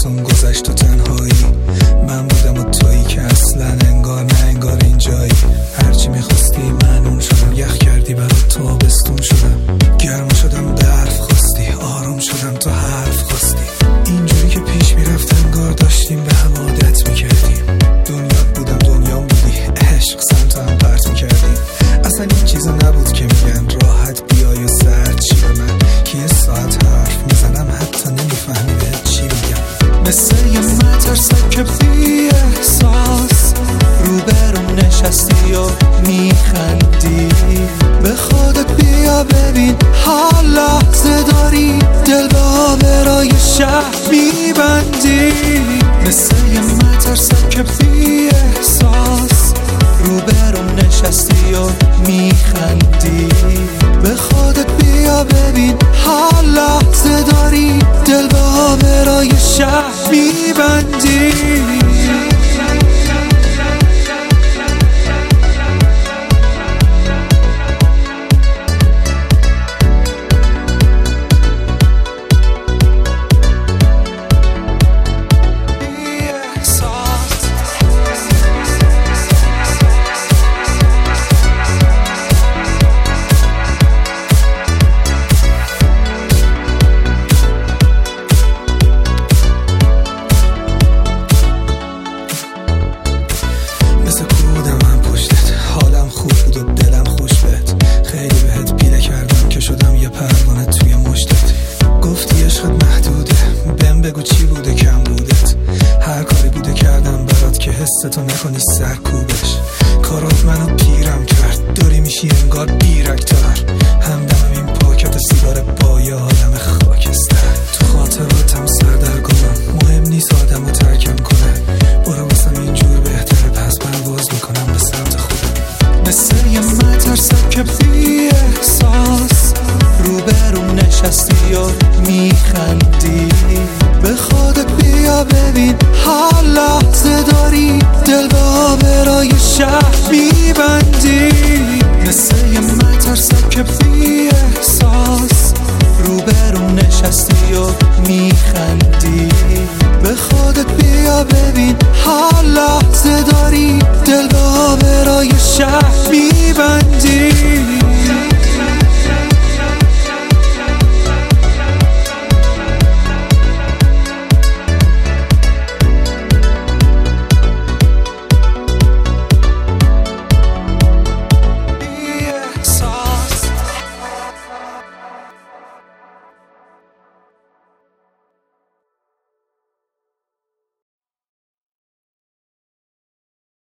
براتون گذشت و تنهایی. من بودم و تویی که اصلا انگار نه انگار اینجایی. هرچی میخواستی من اون شدم، یخ کردی برات تابستون شدم. گرم شدم برف خواستی، آروم شدم تو حرف خواستی. اینجوری که پیش میرفت انگار داشتیم به هم عادت میکردیم. دنیات بودم دنیام بودی، عشق سمت هم پرت میکردیم. اصلا این چیزا نبود که میگن راحت بیای و سرد چی به من، که یه ساعت حرف میزنم حتی نمیفهمی به چی میگم. مثل یه مترسم که بی احساس روبرم نشستی و میخندی. به خودت بیا ببین حال لحظه داری، دل به آبرای شهر میبندی. مثل یه مترسم که بی احساس روبرم نشستی و میخندی. به خودت بیا ببین حال لحظه داری، دل به آبرای شهر میبندی. بگو چی بوده کم بودت، هر کاری بوده کردم برات که حستو نکنی سرکوبش. کارات منو پیرم کرد، داری میشی انگار بیرکتر. همدمم این پاکت سیگار با یه آدم خاکستر. تو خاطراتم سردرگمم، مهم نیست آدمو ترکم کنه. برو واسم اینجور بهتره، پس پرواز میکنم به سمت خودم. مثل یه مترسم که بی احساس روبرم نشستی و میخندی. به خودت بیا ببین حال لحظه داری، دل به آبرای شهر میبندی. مثل یه مترسم که بی احساس روبرم نشستی و میخندی.